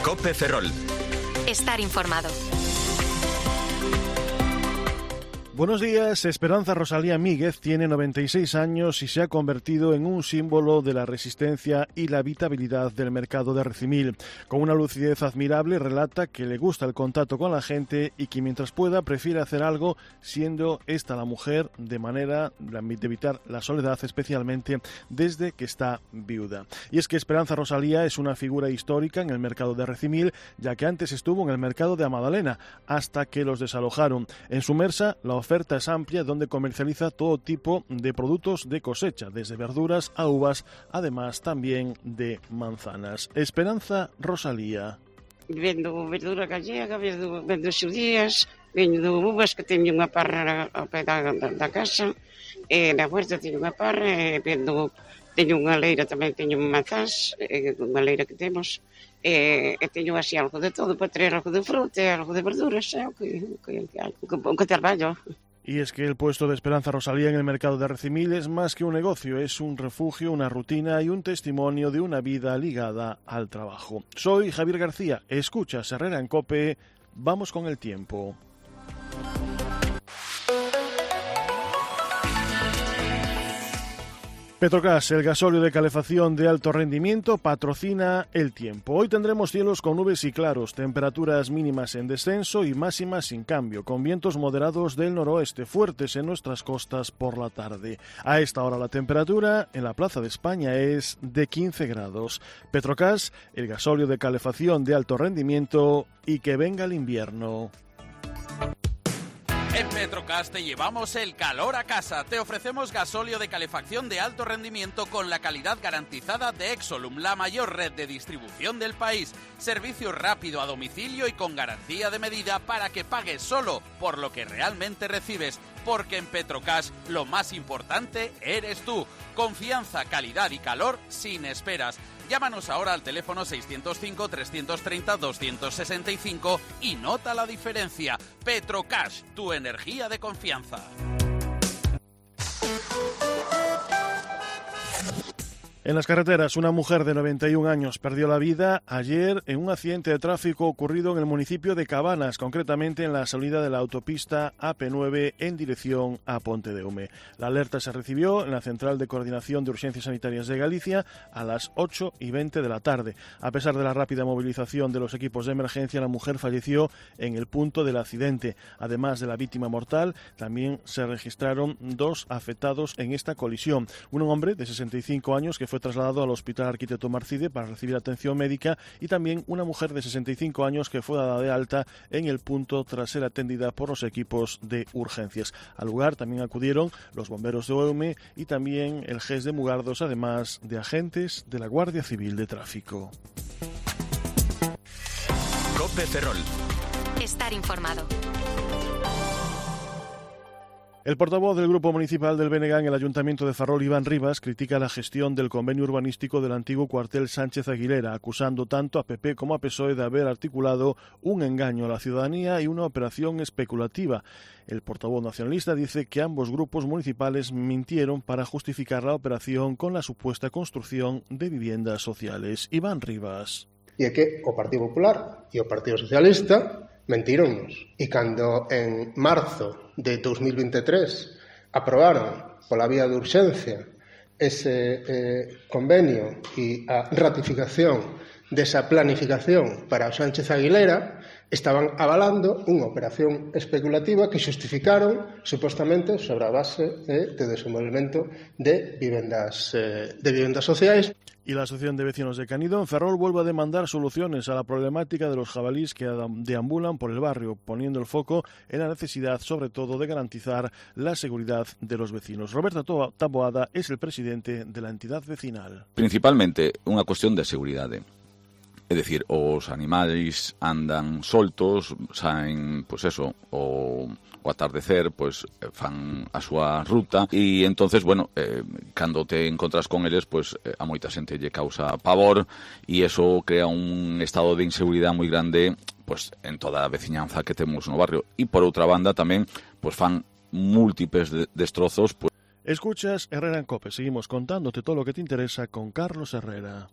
COPE Ferrol. Estar informado. Buenos días. Esperanza Rosalía Míguez tiene 96 años y se ha convertido en un símbolo de la resistencia y la habitabilidad del mercado de Recimil. Con una lucidez admirable relata que le gusta el contacto con la gente y que mientras pueda prefiere hacer algo, siendo esta la mujer, de manera de evitar la soledad, especialmente desde que está viuda. Y es que Esperanza Rosalía es una figura histórica en el mercado de Recimil, ya que antes estuvo en el mercado de A Madalena, hasta que los desalojaron. En Sumersa, la oferta es amplia, donde comercializa todo tipo de productos de cosecha, desde verduras a uvas, además también de manzanas. Esperanza Rosalía. Vendo verdura gallega, vendo xudías, vendo uvas, que teño unha parra ao pé da casa, e na huerta teño unha parra, teño unha leira tamén, teño manzás, unha leira que temos, e teño así algo de todo, para traer algo de fruta, algo de verduras, o que traballo. Y es que el puesto de Esperanza Rosalía en el mercado de Recimil es más que un negocio, es un refugio, una rutina y un testimonio de una vida ligada al trabajo. Soy Javier García, escuchas Herrera en COPE, vamos con el tiempo. Petrogas, el gasóleo de calefacción de alto rendimiento, patrocina el tiempo. Hoy tendremos cielos con nubes y claros, temperaturas mínimas en descenso y máximas sin cambio, con vientos moderados del noroeste, fuertes en nuestras costas por la tarde. A esta hora la temperatura en la Plaza de España es de 15 grados. Petrogas, el gasóleo de calefacción de alto rendimiento, y que venga el invierno. En Petrogas te llevamos el calor a casa. Te ofrecemos gasóleo de calefacción de alto rendimiento con la calidad garantizada de Exolum, la mayor red de distribución del país. Servicio rápido a domicilio y con garantía de medida para que pagues solo por lo que realmente recibes. Porque en Petrogas lo más importante eres tú. Confianza, calidad y calor sin esperas. Llámanos ahora al teléfono 605-330-265 y nota la diferencia. Petrocash, tu energía de confianza. En las carreteras, una mujer de 91 años perdió la vida ayer en un accidente de tráfico ocurrido en el municipio de Cabanas, concretamente en la salida de la autopista AP9 en dirección a Pontedeume. La alerta se recibió en la Central de Coordinación de Urgencias Sanitarias de Galicia a las 8:20 de la tarde. A pesar de la rápida movilización de los equipos de emergencia, la mujer falleció en el punto del accidente. Además de la víctima mortal, también se registraron 2 afectados en esta colisión. Un hombre de 65 años que fue trasladado al Hospital Arquitecto Marcide para recibir atención médica, y también una mujer de 65 años que fue dada de alta en el punto tras ser atendida por los equipos de urgencias. Al lugar también acudieron los bomberos de Eume y también el GES de Mugardos, además de agentes de la Guardia Civil de Tráfico. COPE Ferrol. Estar informado. El portavoz del Grupo Municipal del BNG en el Ayuntamiento de Ferrol, Iván Rivas, critica la gestión del convenio urbanístico del antiguo cuartel Sánchez Aguilera, acusando tanto a PP como a PSOE de haber articulado un engaño a la ciudadanía y una operación especulativa. El portavoz nacionalista dice que ambos grupos municipales mintieron para justificar la operación con la supuesta construcción de viviendas sociales. Iván Rivas. E é que o Partido Popular e o Partido Socialista mentironnos. E cando en marzo de 2023 aprobaron pola vía de urxencia ese convenio e a ratificación desa planificación para o Sánchez Aguilera, estaban avalando unha operación especulativa que xustificaron supostamente sobre a base de desenvolvemento de vivendas sociais. Y la Asociación de Vecinos de Canido en Ferrol vuelve a demandar soluciones a la problemática de los jabalíes que deambulan por el barrio, poniendo el foco en la necesidad, sobre todo, de garantizar la seguridad de los vecinos. Roberto Taboada es el presidente de la entidad vecinal. Principalmente unha cuestión de seguridade. É dicir, os animais andan soltos, saen, pois eso, o atardecer, pois fan a súa ruta e entonces, bueno, cando te encontras con eles, pois a moita xente lle causa pavor e eso crea un estado de inseguridade moi grande, pois en toda a veciñanza que temos no barrio. E por outra banda tamén, pois fan múltiples destrozos. Escuchas Herrera en COPE. Seguimos contándote todo lo que te interesa con Carlos Herrera.